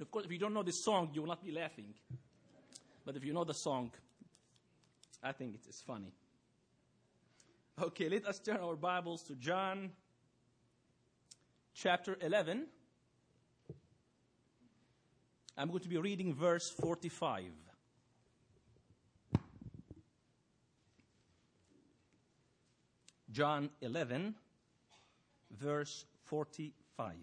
Of course, if you don't know this song, you will not be laughing. But if you know the song, I think it is funny. Okay, let us turn our Bibles to John chapter 11. I'm going to be reading verse 45. John 11, verse 45.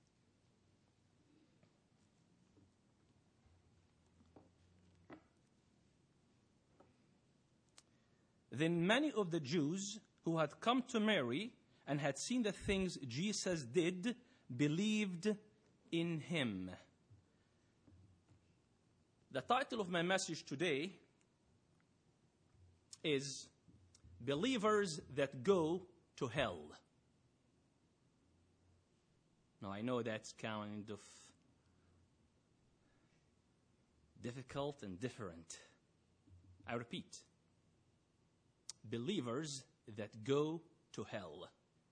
Then many of the Jews who had come to Mary and had seen the things Jesus did believed in him. The title of my message today is Believers That Go to Hell. Now, I know that's kind of difficult and different. I repeat, believers that go to hell.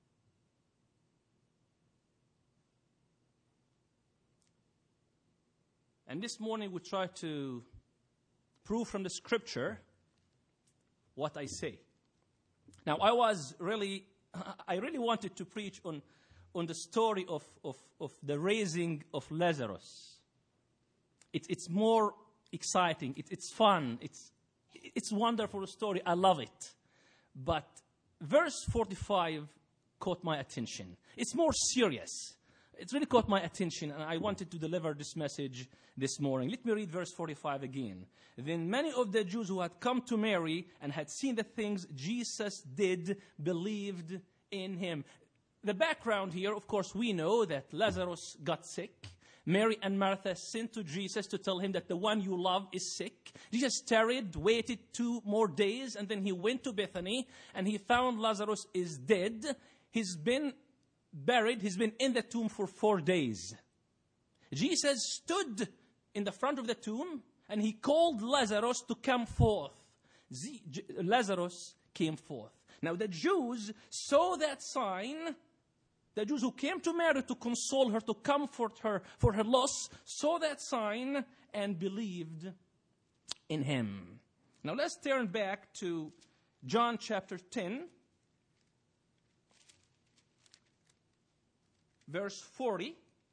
And this morning we try to prove from the scripture what I say. Now, I really wanted to preach on the story of the raising of Lazarus. It's more exciting. It's fun. It's wonderful story. I love it. But verse 45 caught my attention. It's more serious. It really caught my attention, and I wanted to deliver this message this morning. Let me read verse 45 again. Then many of the Jews who had come to Mary and had seen the things Jesus did believed in him. The background here, of course, we know that Lazarus got sick. Mary and Martha sent to Jesus to tell him that the one you love is sick. Jesus tarried, waited 2 more days, and then he went to Bethany, and he found Lazarus is dead. He's been buried. He's been in the tomb for 4 days. Jesus stood in the front of the tomb, and he called Lazarus to come forth. Lazarus came forth. Now the Jews saw that sign. The Jews who came to Mary to console her, to comfort her for her loss, saw that sign and believed in him. Now let's turn back to John chapter 10, verse 40.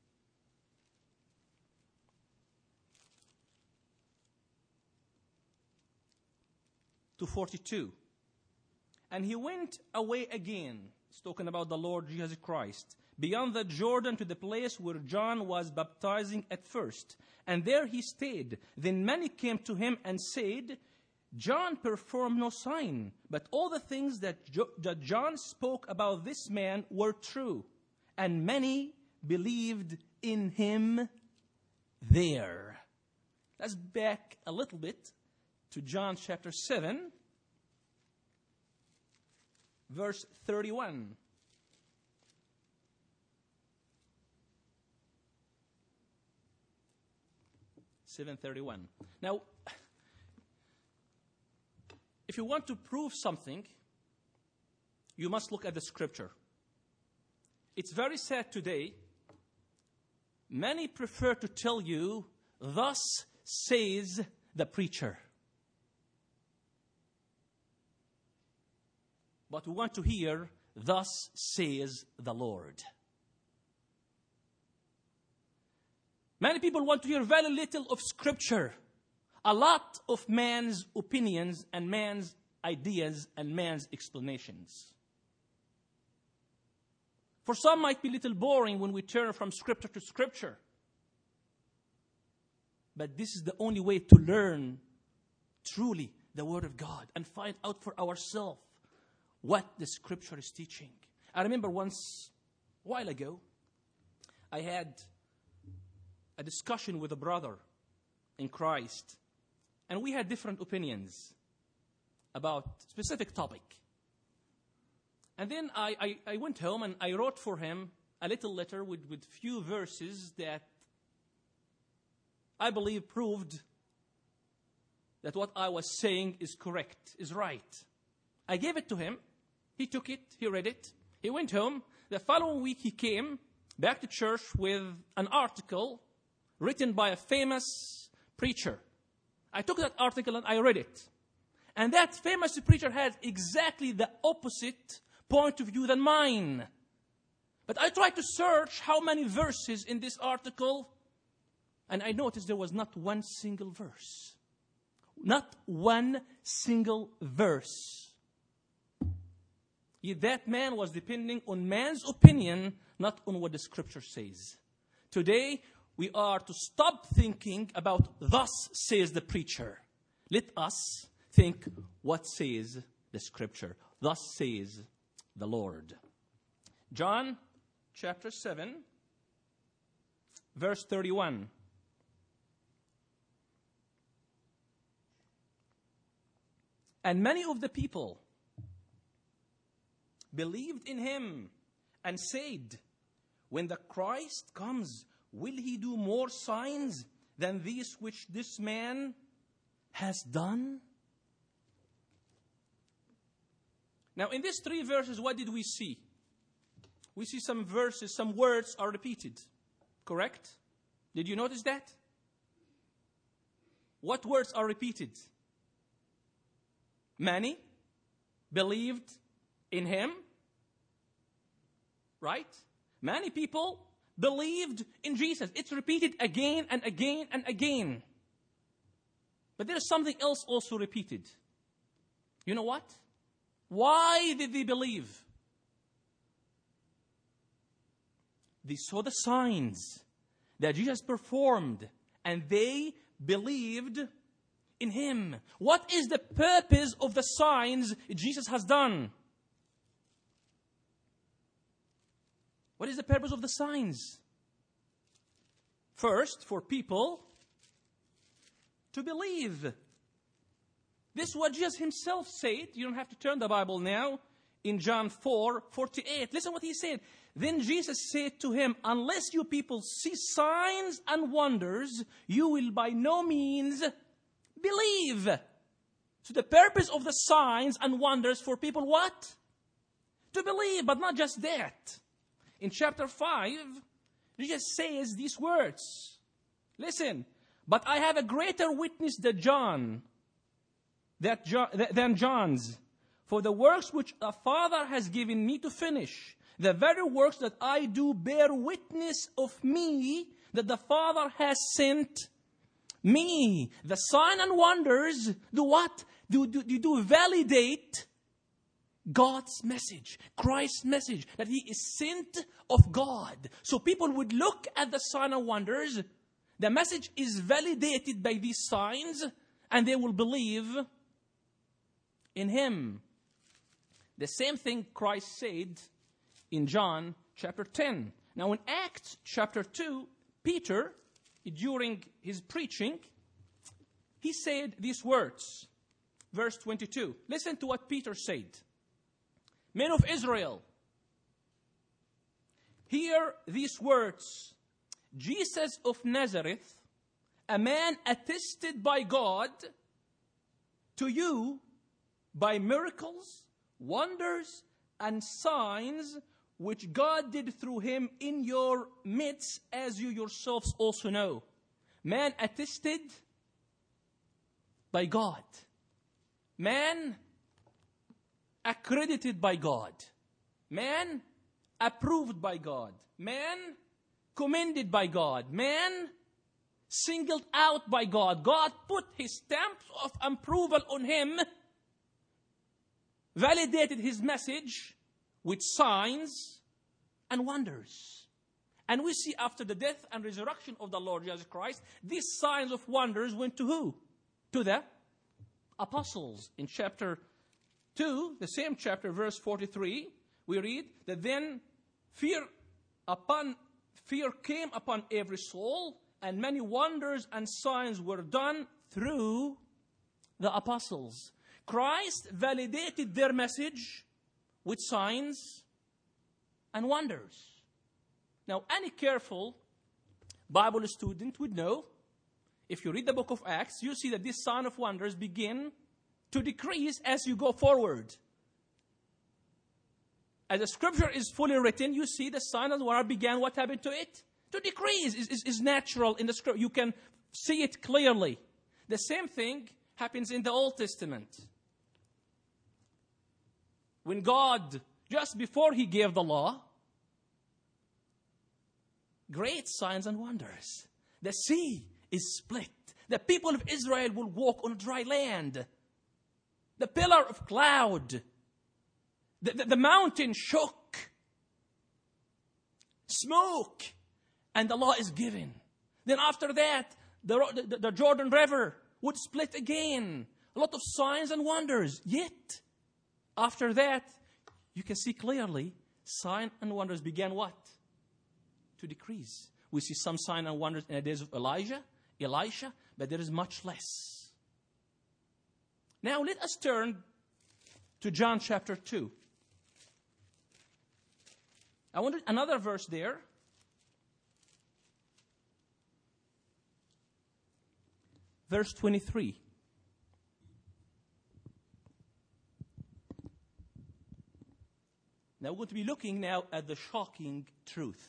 To 42. And he went away again. It's talking about the Lord Jesus Christ. Beyond the Jordan to the place where John was baptizing at first. And there he stayed. Then many came to him and said, John performed no sign, but all the things that John spoke about this man were true. And many believed in him there. Let's back a little bit to John chapter 7. Verse 31. Now, if you want to prove something, you must look at the scripture. It's very sad today. Many prefer to tell you, thus says the preacher. But we want to hear, thus says the Lord. Many people want to hear very little of Scripture. A lot of man's opinions and man's ideas and man's explanations. For some, it might be a little boring when we turn from Scripture to Scripture. But this is the only way to learn truly the Word of God and find out for ourselves what the Scripture is teaching. I remember once, a while ago, I had a discussion with a brother in Christ. And we had different opinions about a specific topic. And then I went home and I wrote for him a little letter with few verses that I believe proved that what I was saying is correct, is right. I gave it to him. He took it. He read it. He went home. The following week he came back to church with an article written by a famous preacher. I took that article and I read it. And that famous preacher had exactly the opposite point of view than mine. But I tried to search how many verses in this article, and I noticed there was not one single verse. Not one single verse. Yet that man was depending on man's opinion, not on what the Scripture says. Today, we are to stop thinking about thus says the preacher. Let us think what says the Scripture. Thus says the Lord. John chapter 7, verse 31. And many of the people believed in him and said, when the Christ comes, will he do more signs than these which this man has done? Now, in these 3 verses, what did we see? We see some verses, some words are repeated. Correct? Did you notice that? What words are repeated? Many believed in him. Right? Many people believed in Jesus. It's repeated again and again and again. But there is something else also repeated. You know what? Why did they believe? They saw the signs that Jesus performed, and they believed in him. What is the purpose of the signs Jesus has done? What is the purpose of the signs? First, for people to believe. This is what Jesus himself said. You don't have to turn the Bible now. In John 4:48. Listen what he said. Then Jesus said to him, unless you people see signs and wonders, you will by no means believe. So the purpose of the signs and wonders for people what? To believe, but not just that. In chapter 5, Jesus says these words. Listen, but I have a greater witness than John's. For the works which the Father has given me to finish, the very works that I do bear witness of me, that the Father has sent me. The sign and wonders do what? Do validate God's message, Christ's message, that he is sent of God. So people would look at the sign and wonders, the message is validated by these signs, and they will believe in him. The same thing Christ said in John chapter 10. Now in Acts chapter 2, Peter, during his preaching, he said these words. Verse 22. Listen to what Peter said. Men of Israel, hear these words. Jesus of Nazareth, a man attested by God to you by miracles, wonders, and signs which God did through him in your midst, as you yourselves also know. Man attested by God. Man accredited by God. Man approved by God. Man commended by God. Man singled out by God. God put his stamp of approval on him, validated his message with signs and wonders. And we see after the death and resurrection of the Lord Jesus Christ, these signs of wonders went to who? To the apostles. In chapter 2, the same chapter, verse 43, we read that then fear came upon every soul, and many wonders and signs were done through the apostles. Christ validated their message with signs and wonders. Now, any careful Bible student would know, if you read the book of Acts, you see that this sign of wonders begin to decrease as you go forward. As the scripture is fully written, you see the sign of wonder began. What happened to it? To decrease is natural in the scripture. You can see it clearly. The same thing happens in the Old Testament. When God, just before He gave the law, great signs and wonders. The sea is split. The people of Israel will walk on dry land. The pillar of cloud. The mountain shook. Smoke. And the law is given. Then after that, the Jordan River would split again. A lot of signs and wonders. Yet, after that, you can see clearly, signs and wonders began what? To decrease. We see some signs and wonders in the days of Elisha, but there is much less. Now let us turn to John chapter 2. I wanted another verse there. Verse 23. Now we're going to be looking now at the shocking truth.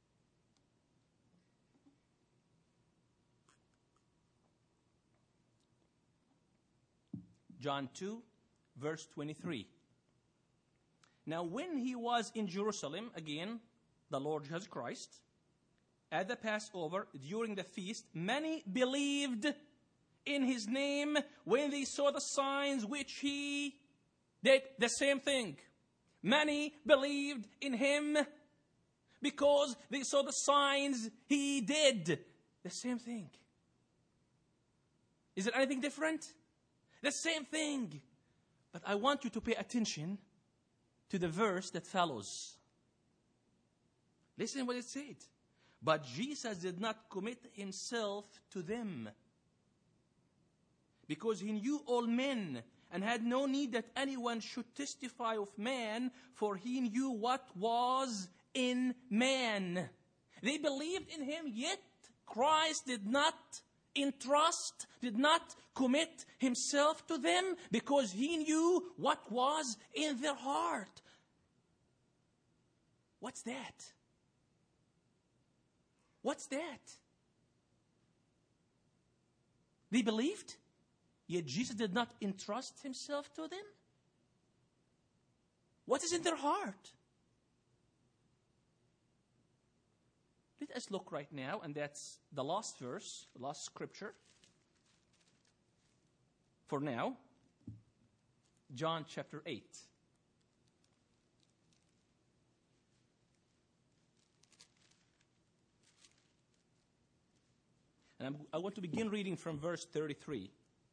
John 2, verse 23. Now when He was in Jerusalem, again, the Lord Jesus Christ, at the Passover, during the feast, many believed in His name when they saw the signs which He did. The same thing. Many believed in Him because they saw the signs He did. The same thing. Is it anything different? The same thing. But I want you to pay attention to the verse that follows. Listen what it said. But Jesus did not commit Himself to them, because He knew all men and had no need that anyone should testify of man, for He knew what was in man. They believed in Him, yet Christ did not commit Himself to them, because He knew what was in their heart. What's that? What's that? They believed, yet Jesus did not entrust Himself to them? What is in their heart? Let us look right now, and that's the last verse, the last scripture. For now, John chapter 8. And I want to begin reading from verse 33.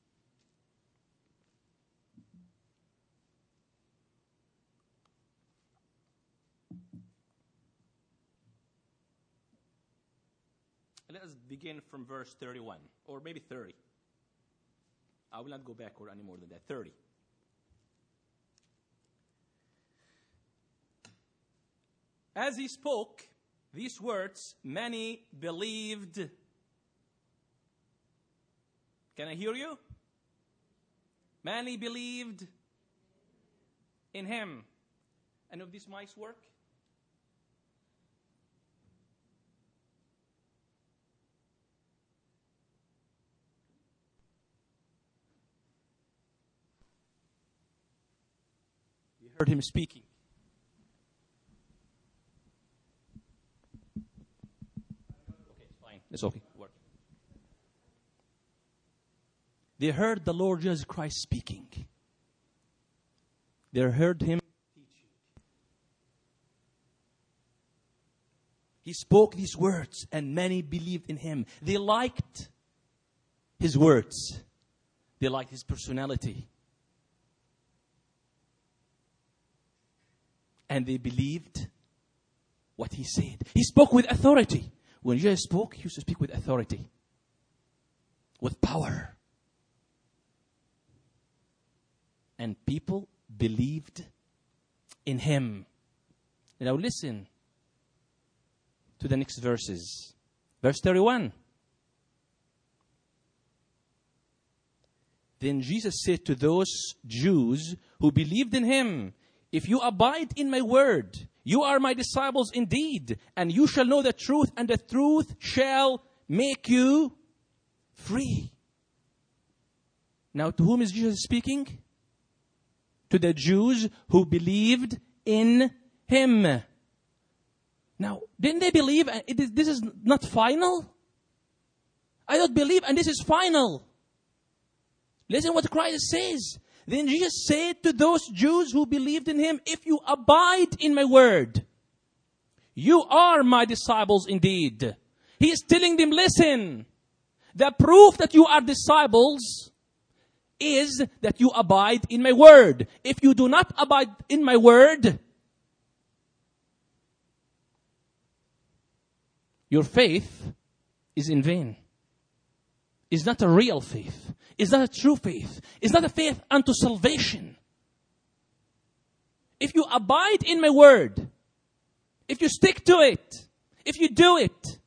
Let us begin from verse 31, or maybe 30. I will not go backward any more than that. 30. As He spoke these words, many believed. Can I hear you? Many believed in Him. And if these mics work? You heard Him speaking. Okay, it's fine. It's okay. Work. They heard the Lord Jesus Christ speaking. They heard Him teaching. He spoke these words, and many believed in Him. They liked His words. They liked His personality. And they believed what He said. He spoke with authority. When Jesus spoke, He used to speak with authority, with power. And people believed in Him. Now listen to the next verses. Verse 31. Then Jesus said to those Jews who believed in Him, if you abide in my word, You are my disciples indeed, and you shall know the truth, and the truth shall make you free. Now, to whom is Jesus speaking? To the Jews who believed in him. Now, didn't they believe this is not final? I don't believe, and this is final. Listen what Christ says. Then Jesus said to those Jews who believed in him, if you abide in my word, you are my disciples indeed. He is telling them, listen, the proof that you are disciples is that you abide in my word. If you do not abide in my word, your faith is in vain. It's not a real faith. It's not a true faith. It's not a faith unto salvation. If you abide in my word, if you stick to it, if you do it,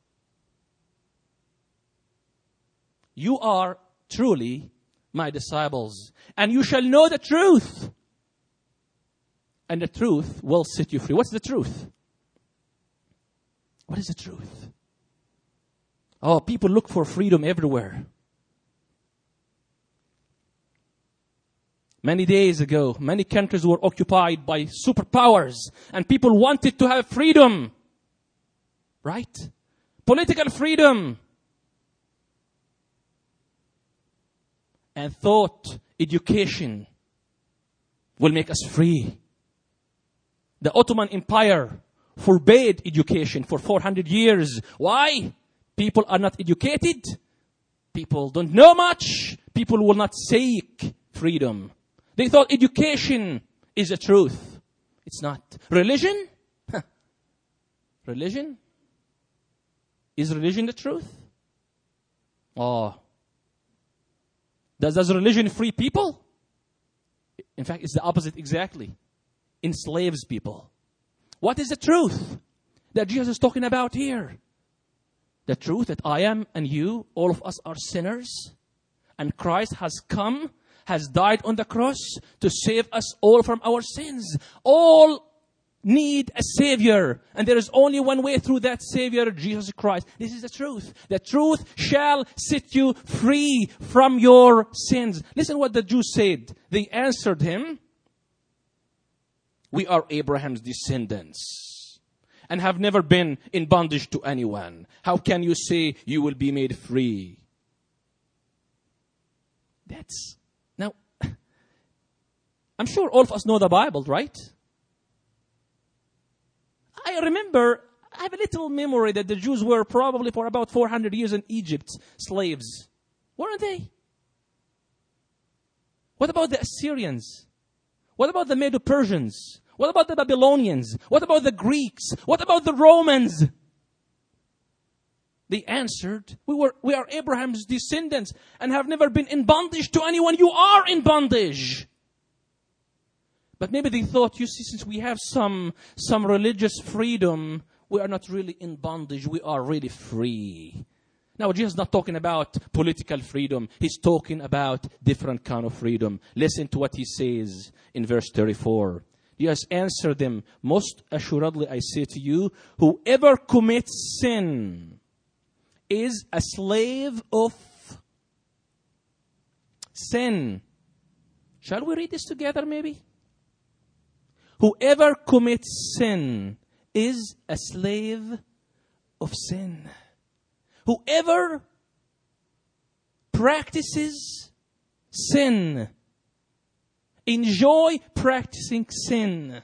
you are truly my disciples. And you shall know the truth. And the truth will set you free. What's the truth? What is the truth? Oh, people look for freedom everywhere. Many days ago, many countries were occupied by superpowers, and people wanted to have freedom. Right? Political freedom. And thought education will make us free. The Ottoman Empire forbade education for 400 years. Why? People are not educated. People don't know much. People will not seek freedom. They thought education is the truth. It's not. Religion? Religion? Is religion the truth? Oh. Does religion free people? In fact, it's the opposite exactly. Enslaves people. What is the truth that Jesus is talking about here? The truth that I am and you, all of us are sinners. And Christ has come, has died on the cross to save us all from our sins. All need a Savior. And there is only one way through that Savior, Jesus Christ. This is the truth. The truth shall set you free from your sins. Listen what the Jews said. They answered him, we are Abraham's descendants and have never been in bondage to anyone. How can you say you will be made free? Now, I'm sure all of us know the Bible, right? I remember, I have a little memory that the Jews were probably for about 400 years in Egypt, slaves. Weren't they? What about the Assyrians? What about the Medo-Persians? What about the Babylonians? What about the Greeks? What about the Romans? They answered, we are Abraham's descendants and have never been in bondage to anyone. You are in bondage. But maybe they thought, you see, since we have some religious freedom, we are not really in bondage. We are really free. Now, Jesus is not talking about political freedom. He's talking about different kind of freedom. Listen to what he says in verse 34. Jesus answered them, most assuredly I say to you, whoever commits sin is a slave of sin. Shall we read this together maybe? Whoever commits sin is a slave of sin. Whoever practices sin, enjoy practicing sin,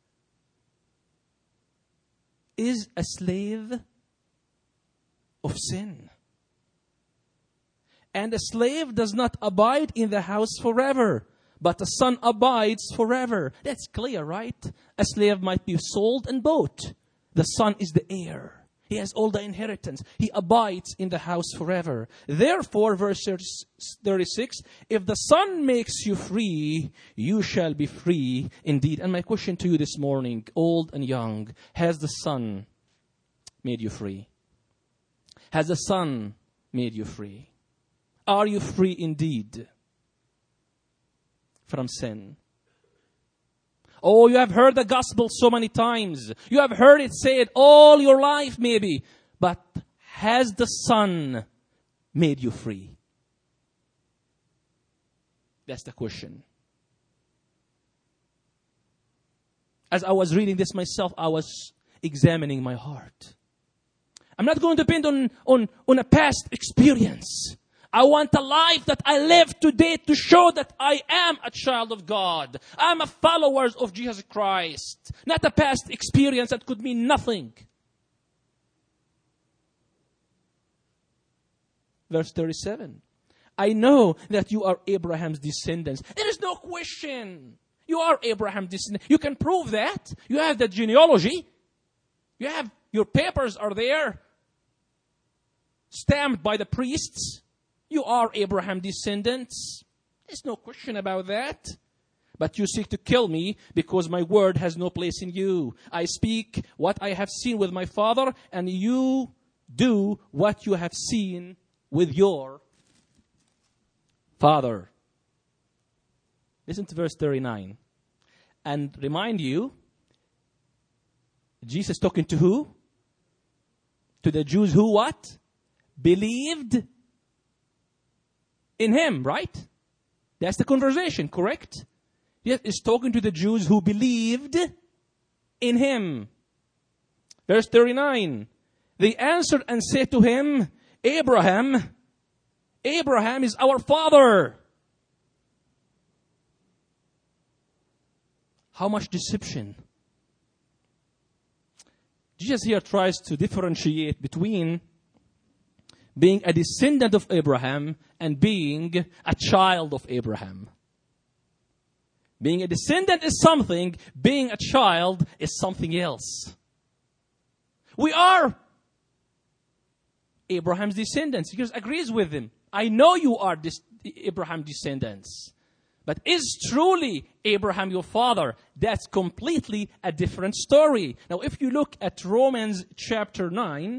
is a slave of sin. And a slave does not abide in the house forever, but the son abides forever. That's clear, right? A slave might be sold and bought. The son is the heir. He has all the inheritance. He abides in the house forever. Therefore, verse 36, if the Son makes you free, you shall be free indeed. And my question to you this morning, old and young, has the Son made you free? Has the Son made you free? Are you free indeed from sin? Oh, you have heard the gospel so many times. You have heard it said all your life maybe. But has the Son made you free? That's the question. As I was reading this myself, I was examining my heart. I'm not going to depend on a past experience. I want a life that I live today to show that I am a child of God. I'm a follower of Jesus Christ. Not a past experience that could mean nothing. Verse 37. I know that you are Abraham's descendants. There is no question. You are Abraham's descendants. You can prove that. You have the genealogy. You have, your papers are there. Stamped by the priests. You are Abraham's descendants. There's no question about that. But you seek to kill me because my word has no place in you. I speak what I have seen with my father, and you do what you have seen with your father. Listen to verse 39. And remind you, Jesus talking to who? To the Jews who what? Believed in him, right? That's the conversation, correct? Yes, it's talking to the Jews who believed in him. Verse 39. They answered and said to him, Abraham is our father. How much deception. Jesus here tries to differentiate between being a descendant of Abraham and being a child of Abraham. Being a descendant is something, being a child is something else. We are Abraham's descendants. Jesus agrees with him. I know you are Abraham's descendants. But is truly Abraham your father? That's completely a different story. Now, if you look at Romans chapter 9,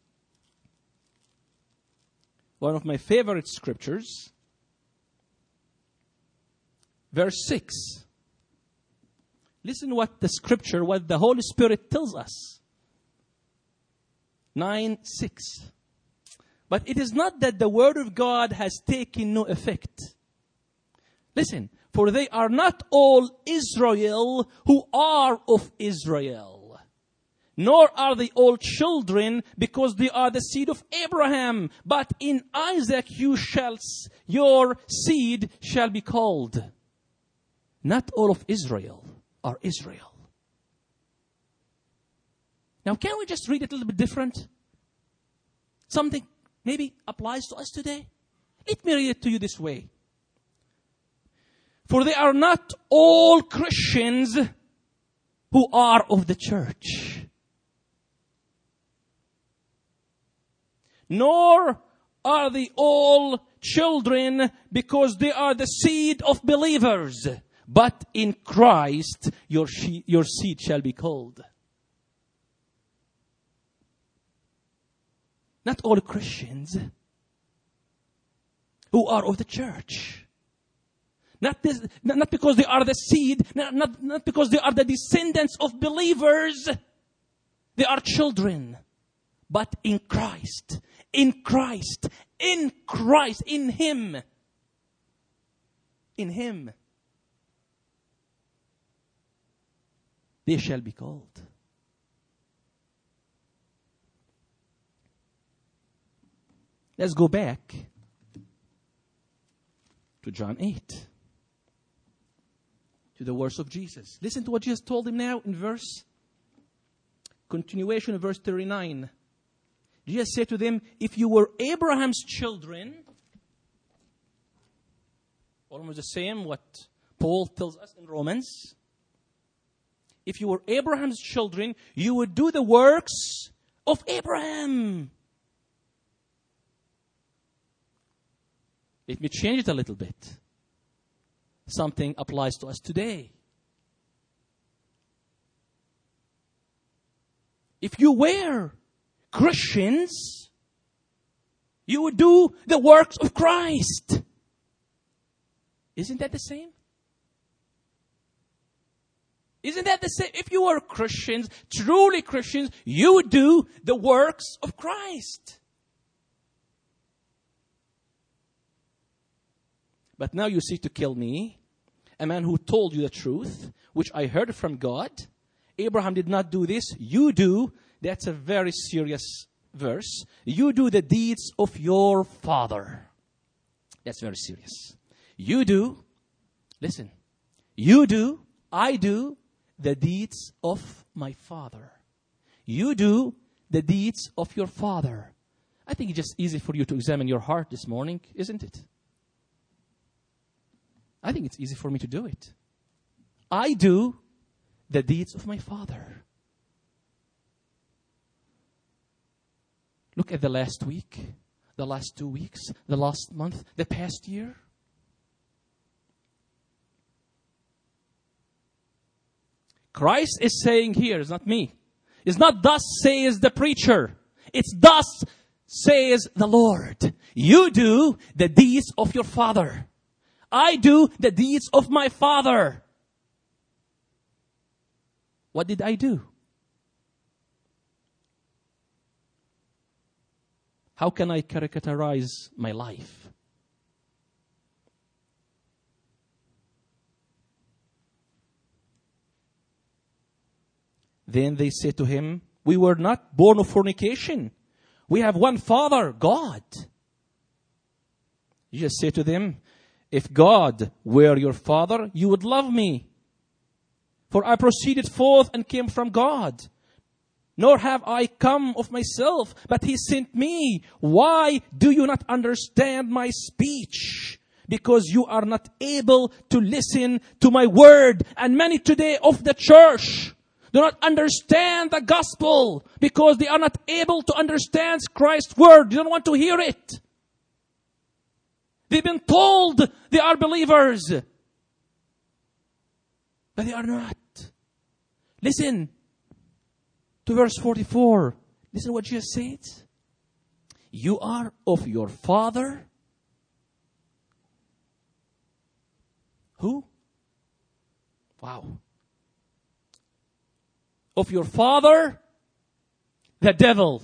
one of my favorite scriptures, verse 6. Listen what the scripture, what the Holy Spirit tells us. 9:6. But it is not that the word of God has taken no effect. Listen, for they are not all Israel who are of Israel, nor are they all children because they are the seed of Abraham. But in Isaac your seed shall be called. Not all of Israel are Israel. Now, can we just read it a little bit different? Something maybe applies to us today. Let me read it to you this way. For they are not all Christians who are of the church, nor are they all children because they are the seed of believers. But in Christ your seed shall be called. Not all Christians who are of the church. Not because they are the seed, not because they are the descendants of believers. They are children. But in Christ, in Christ, in Christ, in Him, they shall be called. Let's go back to John 8. To the words of Jesus. Listen to what Jesus told him now in continuation of verse 39. Jesus said to them, if you were Abraham's children, almost the same what Paul tells us in Romans. If you were Abraham's children, you would do the works of Abraham. Let me change it a little bit. Something applies to us today. If you were Christians, you would do the works of Christ. Isn't that the same? Isn't that the same? If you are Christians, truly Christians, you do the works of Christ. But now you seek to kill me, a man who told you the truth, which I heard from God. Abraham did not do this. You do. That's a very serious verse. You do the deeds of your father. That's very serious. You do. Listen. You do. I do the deeds of my father. You do the deeds of your father. I think it's just easy for you to examine your heart this morning, isn't it? I think it's easy for me to do it. I do the deeds of my father. Look at the last week, the last 2 weeks, the last month, the past year. Christ is saying here, it's not me. It's not thus says the preacher. It's thus says the Lord. You do the deeds of your father. I do the deeds of my father. What did I do? How can I characterize my life? Then they said to him, we were not born of fornication. We have one Father, God. Jesus said to them, if God were your Father, you would love me. For I proceeded forth and came from God. Nor have I come of myself, but he sent me. Why do you not understand my speech? Because you are not able to listen to my word. And many today of the church do not understand the gospel because they are not able to understand Christ's word. They don't want to hear it. They've been told they are believers, but they are not. Listen to verse 44. Listen to what Jesus said. You are of your father. Who? Wow. Of your father, the devil.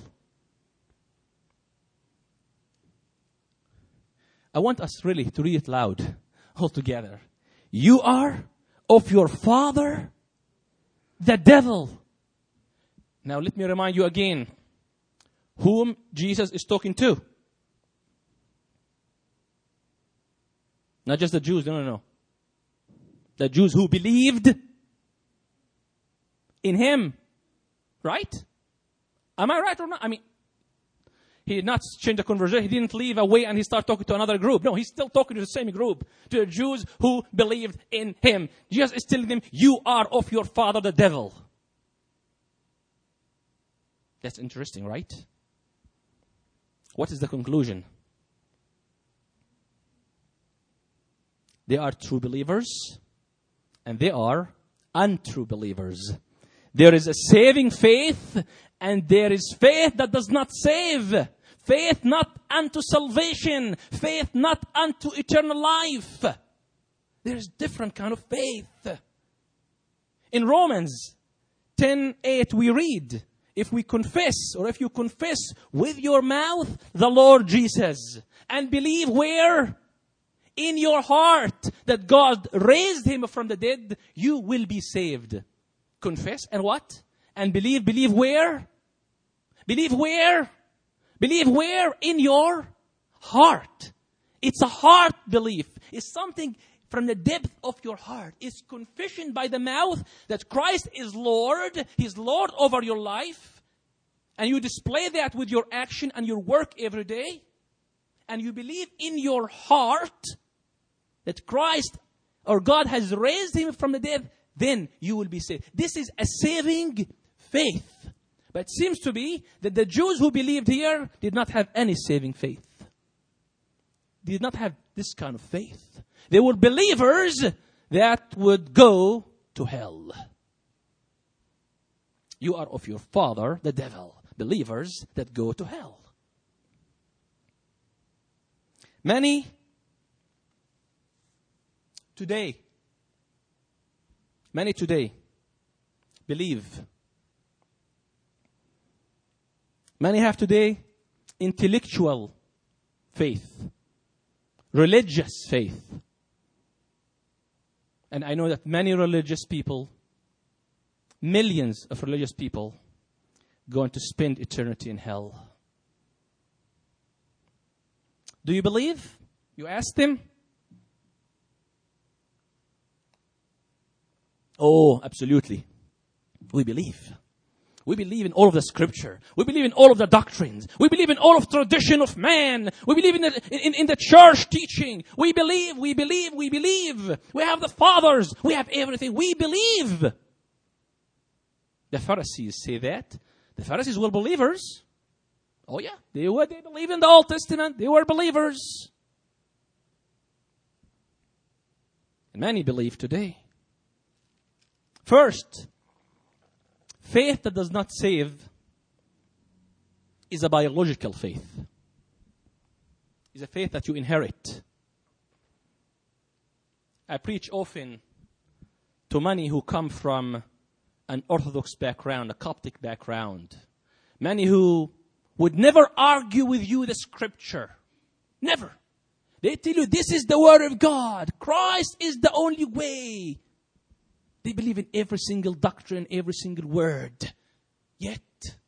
I want us really to read it loud, all together. You are of your father, the devil. Now let me remind you again, whom Jesus is talking to. Not just the Jews, no. The Jews who believed in him. Right? Am I right or not? I mean, he did not change the conversation. He didn't leave away and he started talking to another group. No, he's still talking to the same group. To the Jews who believed in him. Jesus is telling them, you are of your father the devil. That's interesting, right? What is the conclusion? They are true believers and they are untrue believers. There is a saving faith and there is faith that does not save. Faith not unto salvation. Faith not unto eternal life. There is different kind of faith. In Romans 10:8 we read, if we confess, or if you confess with your mouth the Lord Jesus, and believe where? In your heart that God raised him from the dead, you will be saved. Confess and what? And believe. Believe where? Believe where? Believe where? In your heart. It's a heart belief. It's something from the depth of your heart. It's confession by the mouth that Christ is Lord. He's Lord over your life. And you display that with your action and your work every day. And you believe in your heart that Christ or God has raised him from the dead. Then you will be saved. This is a saving faith. But it seems to be that the Jews who believed here did not have any saving faith. They did not have this kind of faith. They were believers that would go to hell. You are of your father, the devil. Believers that go to hell. Many today believe. Many have today intellectual faith, religious faith. And I know that many religious people, millions of religious people, going to spend eternity in hell. Do you believe? You ask them. Oh, absolutely. We believe. We believe in all of the scripture. We believe in all of the doctrines. We believe in all of tradition of man. We believe in the church teaching. We believe. We have the fathers. We have everything. We believe. The Pharisees say that. The Pharisees were believers. Oh yeah, they believe in the Old Testament. They were believers. And many believe today. First, faith that does not save is a biological faith. It's a faith that you inherit. I preach often to many who come from an Orthodox background, a Coptic background. Many who would never argue with you the scripture. Never. They tell you this is the word of God. Christ is the only way. They believe in every single doctrine, every single word. Yet,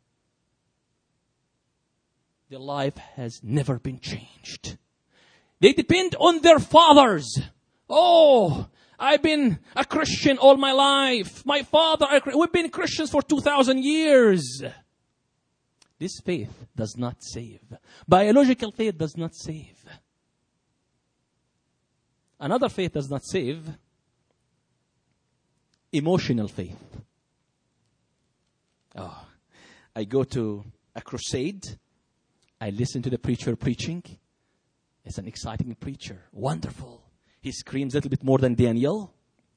their life has never been changed. They depend on their fathers. Oh, I've been a Christian all my life. My father, we've been Christians for 2,000 years. This faith does not save. Biological faith does not save. Another faith does not save. Emotional faith. Oh, I go to a crusade. I listen to the preacher preaching. It's an exciting preacher. Wonderful. He screams a little bit more than Daniel.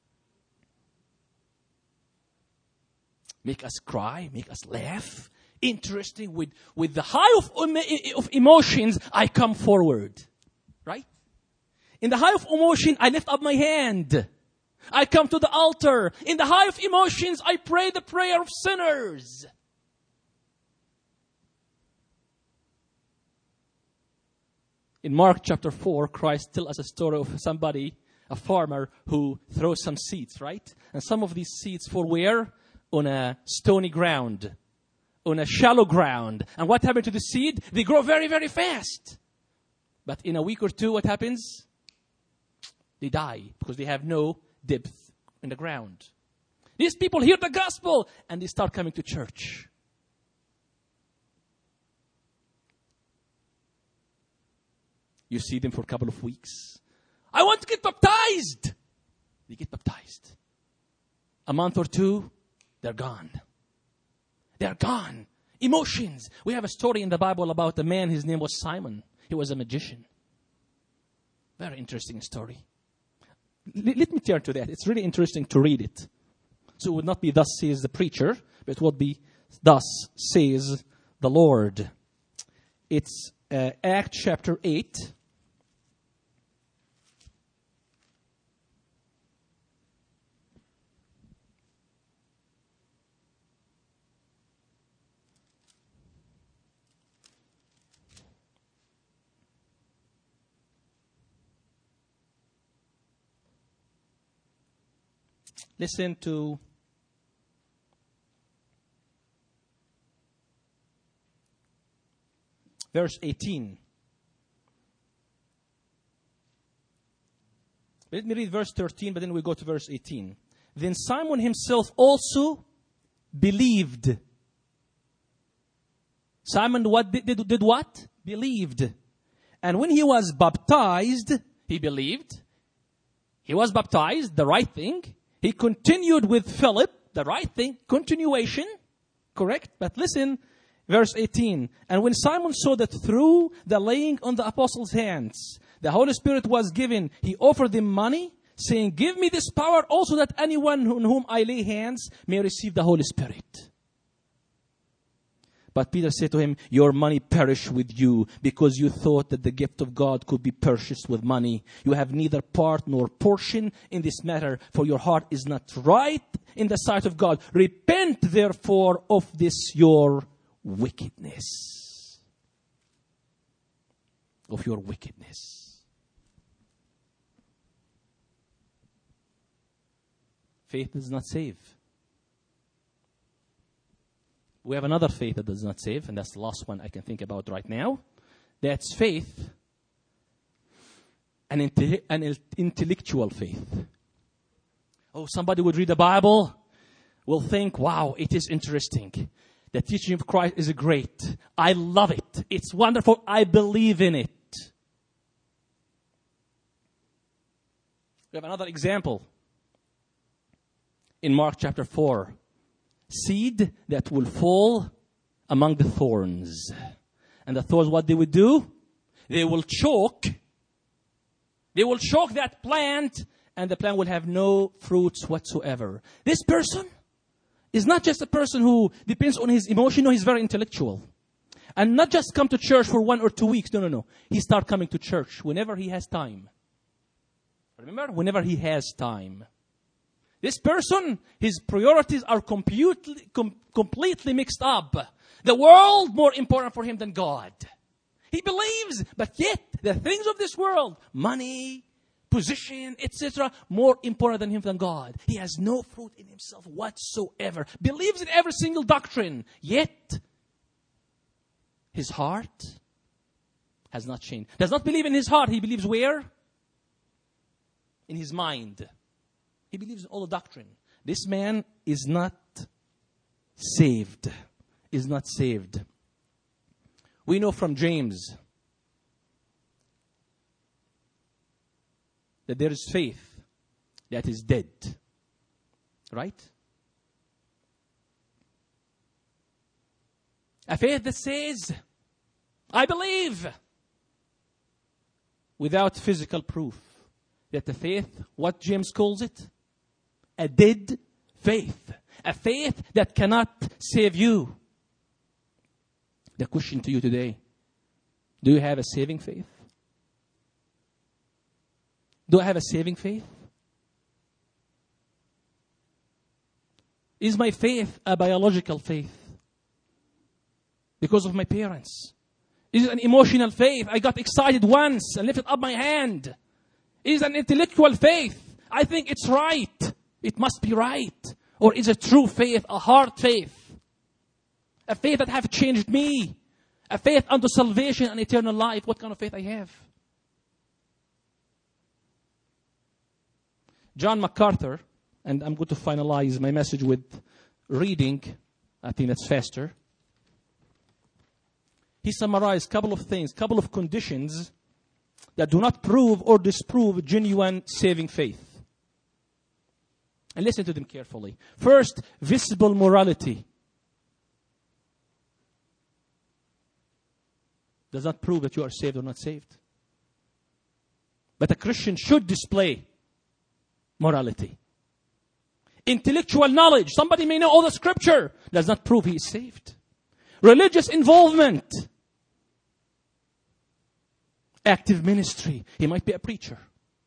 Make us cry, make us laugh. Interesting. With the high of emotions, I come forward. Right? In the high of emotion, I lift up my hand. I come to the altar. In the high of emotions, I pray the prayer of sinners. In Mark chapter 4, Christ tells us a story of somebody, a farmer, who throws some seeds, right? And some of these seeds fall where? On a stony ground. On a shallow ground. And what happened to the seed? They grow very, very fast. But in a week or two, what happens? They die because they have no depth in the ground. These people hear the gospel and they start coming to church. You see them for a couple of weeks. I want to get baptized. They get baptized. A month or two, they're gone. They're gone. Emotions. We have a story in the Bible about a man, his name was Simon. He was a magician. Very interesting story. Let me turn to that. It's really interesting to read it. So it would not be thus says the preacher, but it would be thus says the Lord. It's Acts chapter 8. Listen to verse 18. Let me read verse 13, but then we go to verse 18. Then Simon himself also believed. Simon did what? Believed. And when he was baptized, he believed. He was baptized, the right thing. He continued with Philip, the right thing, continuation, correct? But listen, verse 18. And when Simon saw that through the laying on the apostles' hands, the Holy Spirit was given, he offered them money, saying, give me this power also that anyone on whom I lay hands may receive the Holy Spirit. But Peter said to him, your money perish with you, because you thought that the gift of God could be purchased with money. You have neither part nor portion in this matter, for your heart is not right in the sight of God. Repent, therefore, of this your wickedness. Of your wickedness. Faith does not save. We have another faith that does not save, and that's the last one I can think about right now. That's faith, an intellectual faith. Oh, somebody would read the Bible, will think, wow, it is interesting. The teaching of Christ is great. I love it. It's wonderful. I believe in it. We have another example in Mark chapter 4. Seed that will fall among the thorns. And the thorns, what they would do? They will choke. They will choke that plant, and the plant will have no fruits whatsoever. This person is not just a person who depends on his emotion. No, he's very intellectual. And not just come to church for 1 or 2 weeks. No. He start coming to church whenever he has time. Remember? Whenever he has time. This person, his priorities are completely mixed up. The world more important for him than God. He believes, but yet the things of this world, money, position, etc., more important than him than God. He has no fruit in himself whatsoever. Believes in every single doctrine, yet his heart has not changed. Does not believe in his heart. He believes where? In his mind. He believes in all the doctrine. This man is not saved. Is not saved. We know from James that there is faith that is dead. Right? A faith that says, I believe, without physical proof. That the faith, what James calls it? A dead faith. A faith that cannot save you. The question to you today, do you have a saving faith? Do I have a saving faith? Is my faith a biological faith? Because of my parents? Is it an emotional faith? I got excited once and lifted up my hand. Is it an intellectual faith? I think it's right. It must be right. Or is it true faith, a heart faith? A faith that have changed me. A faith unto salvation and eternal life. What kind of faith I have? John MacArthur, and I'm going to finalize my message with reading. I think that's faster. He summarized a couple of things, couple of conditions that do not prove or disprove genuine saving faith. And listen to them carefully. First, visible morality. Does not prove that you are saved or not saved. But a Christian should display morality. Intellectual knowledge. Somebody may know all the scripture. Does not prove he is saved. Religious involvement. Active ministry. He might be a preacher.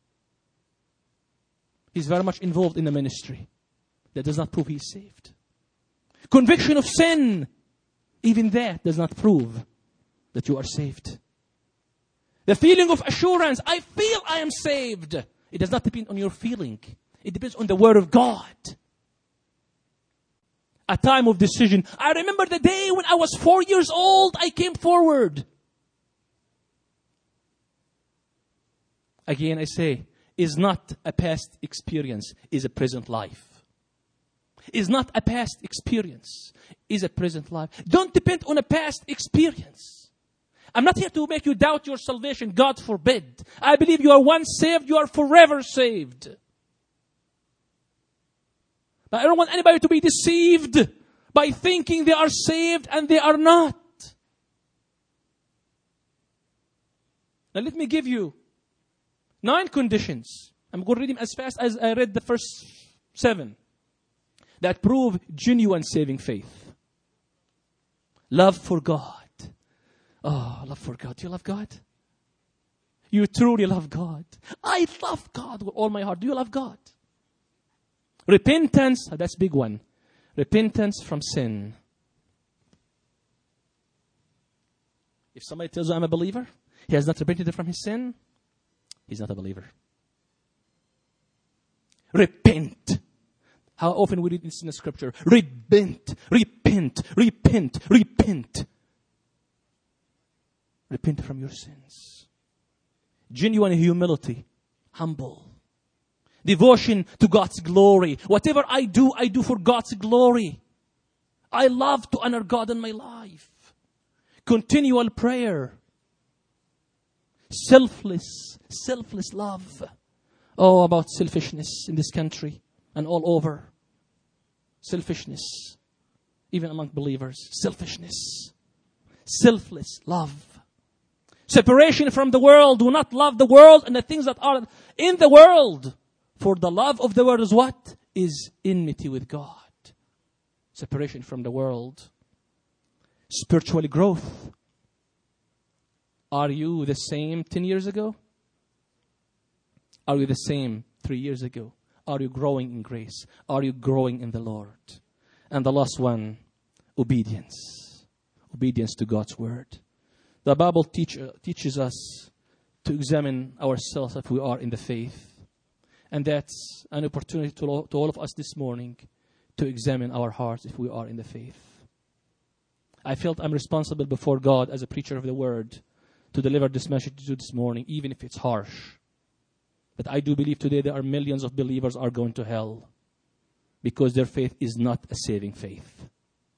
He's very much involved in the ministry. That does not prove he is saved. Conviction of sin. Even that does not prove that you are saved. The feeling of assurance. I feel I am saved. It does not depend on your feeling. It depends on the Word of God. A time of decision. I remember the day when I was 4 years old, I came forward. Again, I say, is not a past experience, is a present life. Is not a past experience, is a present life. Don't depend on a past experience. I'm not here to make you doubt your salvation. God forbid. I believe you are once saved, you are forever saved. But I don't want anybody to be deceived by thinking they are saved and they are not. Now let me give you 9 conditions. I'm going to read them as fast as I read the first 7 that prove genuine saving faith. Love for God. Oh, love for God. Do you love God? You truly love God. I love God with all my heart. Do you love God? Repentance, that's a big one. Repentance from sin. If somebody tells you I'm a believer, he has not repented from his sin, he's not a believer. Repent. How often we read this in the scripture? Repent, repent, repent, repent. Repent from your sins. Genuine humility. Humble. Devotion to God's glory. Whatever I do for God's glory. I love to honor God in my life. Continual prayer. Selfless love. Oh, about selfishness in this country and all over. Selfishness. Even among believers. Selfishness. Selfless love. Separation from the world. Do not love the world and the things that are in the world. For the love of the world is what? Is enmity with God. Separation from the world. Spiritual growth. Are you the same 10 years ago? Are you the same 3 years ago? Are you growing in grace? Are you growing in the Lord? And the last one, obedience. Obedience to God's word. The Bible teaches us to examine ourselves if we are in the faith. And that's an opportunity to all of us this morning to examine our hearts if we are in the faith. I felt I'm responsible before God as a preacher of the word to deliver this message to you this morning, even if it's harsh. But I do believe today there are millions of believers are going to hell because their faith is not a saving faith.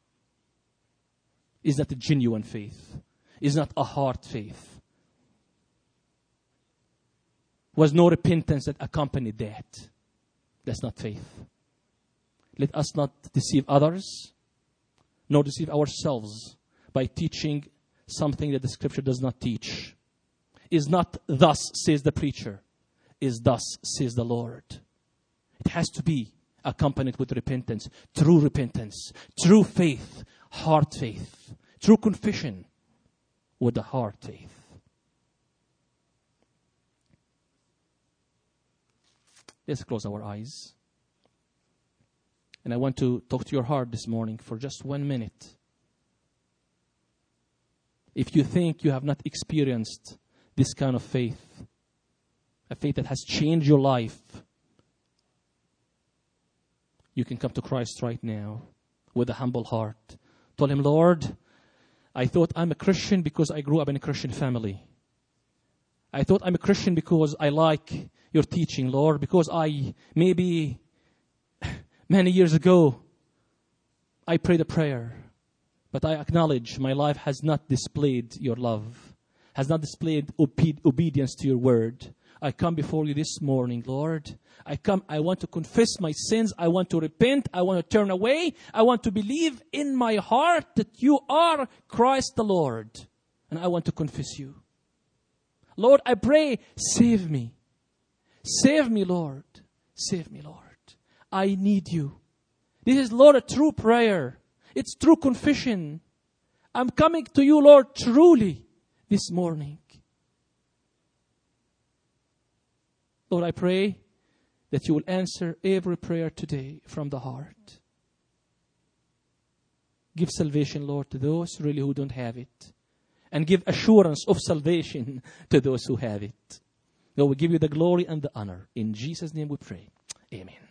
Is not a genuine faith. Is not a heart faith. Was no repentance that accompanied that. That's not faith. Let us not deceive others, nor deceive ourselves by teaching something that the scripture does not teach. Is not thus says the preacher. Is thus says the Lord. It has to be accompanied with repentance, true faith, heart faith, true confession with the heart faith. Let's close our eyes. And I want to talk to your heart this morning for just 1 minute. If you think you have not experienced this kind of faith, a faith that has changed your life, you can come to Christ right now with a humble heart. Tell him, Lord, I thought I'm a Christian because I grew up in a Christian family. I thought I'm a Christian because I like your teaching, Lord, because maybe many years ago, I prayed a prayer, but I acknowledge my life has not displayed your love, has not displayed obedience to your word. I come before you this morning, Lord. I want to confess my sins. I want to repent. I want to turn away. I want to believe in my heart that you are Christ the Lord. And I want to confess you. Lord, I pray, save me. Save me, Lord. Save me, Lord. I need you. This is, Lord, a true prayer. It's true confession. I'm coming to you, Lord, truly this morning. Lord, I pray that you will answer every prayer today from the heart. Give salvation, Lord, to those really who don't have it. And give assurance of salvation to those who have it. Lord, we give you the glory and the honor. In Jesus' name we pray. Amen.